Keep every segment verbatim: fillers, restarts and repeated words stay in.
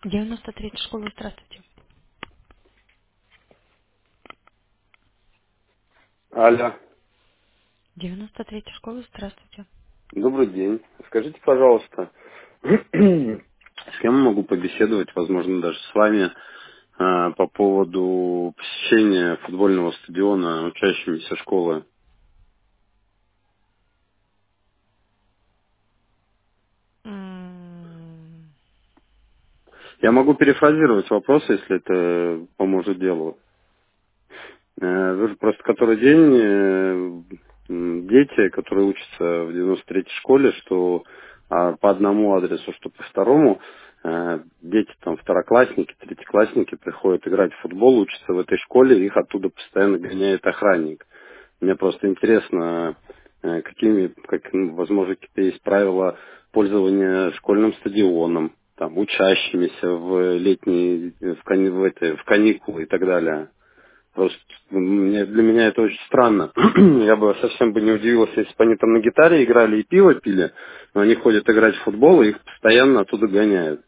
девяносто третья школа, здравствуйте. Алло, девяносто третья школа, здравствуйте. добрый день. Скажите, пожалуйста, с кем я могу побеседовать, возможно, даже с вами, а, по поводу посещения футбольного стадиона учащимися школы? М, Я могу перефразировать вопрос, если это поможет делу. Э, Вы же просто который день э, м, дети, которые учатся в девяносто третьей школе, что а, по одному адресу, что по второму, э, дети там второклассники, третьеклассники приходят играть в футбол, учатся в этой школе, их оттуда постоянно гоняет охранник. Мне просто интересно, э, какими, как, ну, возможно, какие-то есть правила пользования школьным стадионом, там, учащимися в летние, в, кани- в, этой- в каникулы и так далее. Просто мне- для меня это очень странно. Я бы совсем бы не удивился, если бы они там на гитаре играли и пиво пили, но они ходят играть в футбол, и их постоянно оттуда гоняют.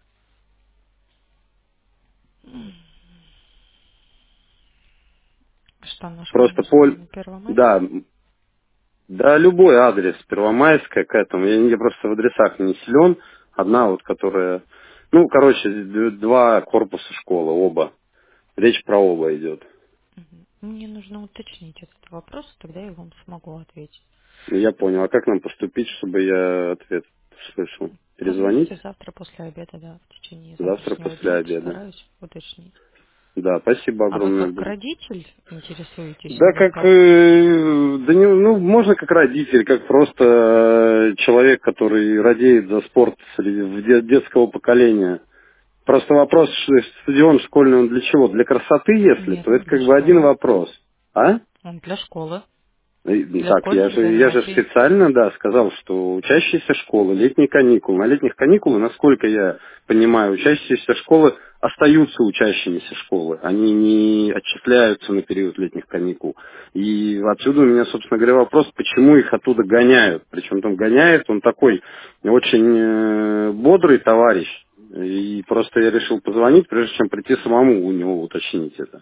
Что на Просто школьном поль... стадионе Да, Первомайская? да, любой адрес, Первомайская, к этому. Я, я просто в адресах не силен. Одна вот, которая... Ну, короче, д- два корпуса школы, оба. Речь про оба идет. Мгм. Мне нужно уточнить этот вопрос, тогда я вам смогу ответить. Я понял. А как нам поступить, чтобы я ответ слышал? Перезвонить? Позвоните завтра после обеда, да, в течение Завтра завтрашнего после дня обеда. постараюсь уточнить. Да, спасибо А вы огромное как будет. родитель интересуетесь Да, или как, как? э, да не, ну, можно как родитель, как просто э, человек, который радеет за спорт среди в де- детского поколения. Просто вопрос, что стадион школьный, он для чего? Для красоты, если, Нет, то он это для как бы один школы. вопрос. А? Он для школы. И, ну, Для Так, я школьных же, я же занятий. специально, да, сказал, что учащиеся школы, летние каникулы. На летних каникулах, насколько я понимаю, учащиеся школы остаются учащимися школы. Они не отчисляются на период летних каникул. И отсюда у меня, собственно говоря, вопрос, почему их оттуда гоняют. Причем там гоняет он такой очень э, бодрый товарищ. И просто я решил позвонить, прежде чем прийти самому у него уточнить это.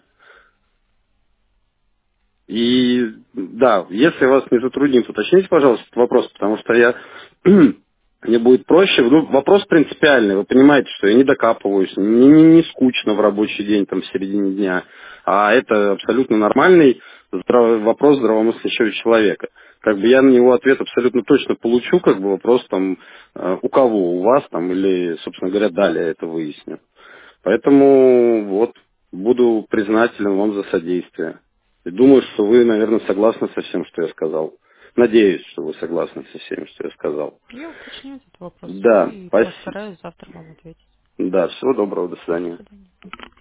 И да, если вас не затруднит, уточните, пожалуйста, этот вопрос, потому что я мне будет проще. Ну, вопрос принципиальный. Вы понимаете, что я не докапываюсь, мне не, не скучно в рабочий день, там, в середине дня. А это абсолютно нормальный здраво- вопрос здравомыслящего человека. Как бы я на него ответ абсолютно точно получу, как бы вопрос там, э, у кого, у вас там, или, собственно говоря, далее это выясню. Поэтому вот, буду признателен вам за содействие. И думаю, что вы, наверное, согласны со всем, что я сказал. Надеюсь, что вы согласны со всем, что я сказал. Я уточню этот вопрос Да, и спасибо. постараюсь завтра вам ответить. Да, всего доброго, до До свидания. свидания.